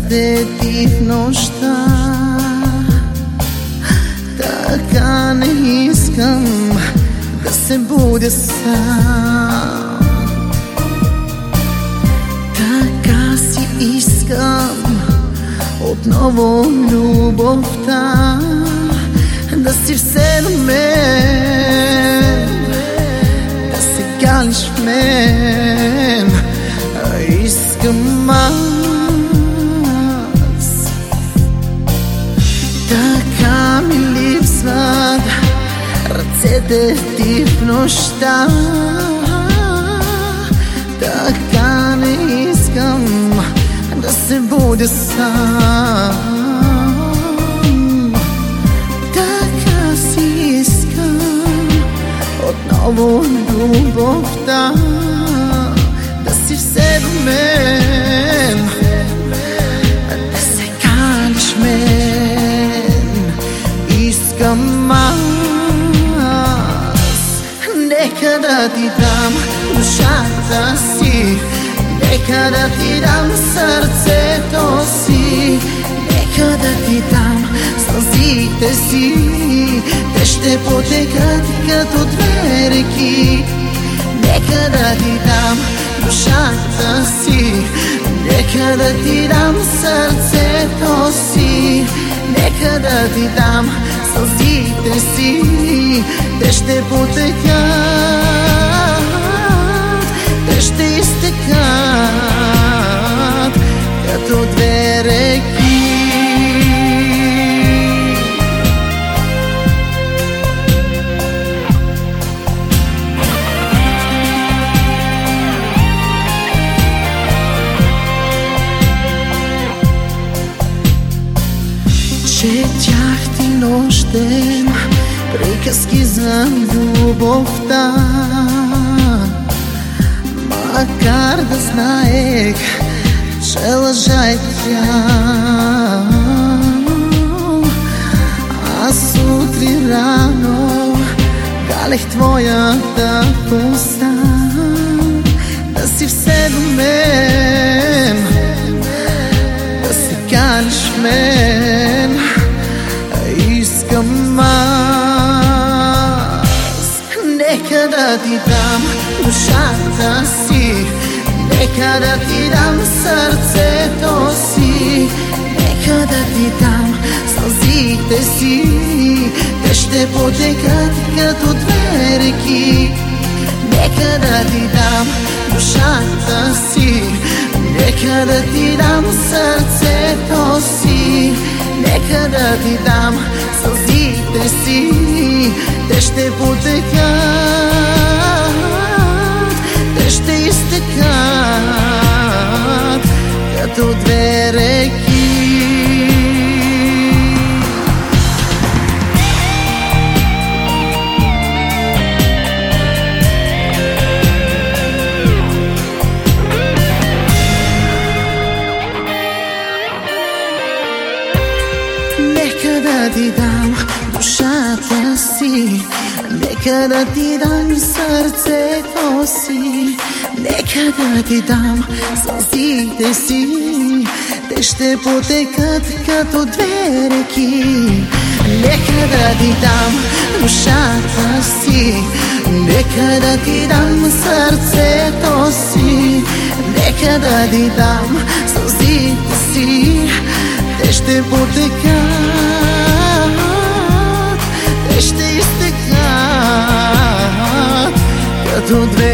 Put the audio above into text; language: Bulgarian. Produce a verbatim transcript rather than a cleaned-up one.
те ти в нощта. Така не искам да се будя сам. Така си искам отново любовта да си все на мен, да се галиш в мен. Искам аз. Така ми липсват ръцете ти в нощта. Така не искам да се будя сам. Така си искам отново любовта да си все до мен, да се каниш мен. Искам аз. Нека да ти дам душата си, нека да ти дам сърцето си, нека да ти дам сълзите си. Те ще потекат като две реки. Нека да ти дам душата си, нека да ти дам сърцето си, нека да ти дам сълзите си. Те ще потекат, те ще изтекат като две реки. Четях ти нощем приказки за любовта, макар да знаех, че лъжа е тя. Аз утре рано галех твоята коса, да си все до мен, да се галиш в мен. Искам аз. Нека да ти дам душата си, нека да ти дам сърцето си, нека да ти дам сълзите си. Те ще потекат като две реки. Нека да ти дам душата си, нека да ти дам сърцето си, нека да ти дам сълзите си. Те ще потекат, те ще изтекат като две реки. Нека да ти дам душата си, нека да ти дам сърцето си, нека да ти дам сълзите си. Те ще потекат като две реки. Нека да ти дам душата си, нека да ти дам сърцето си, нека да ти дам сълзите си. Те ще потекат, те ще изтекат като две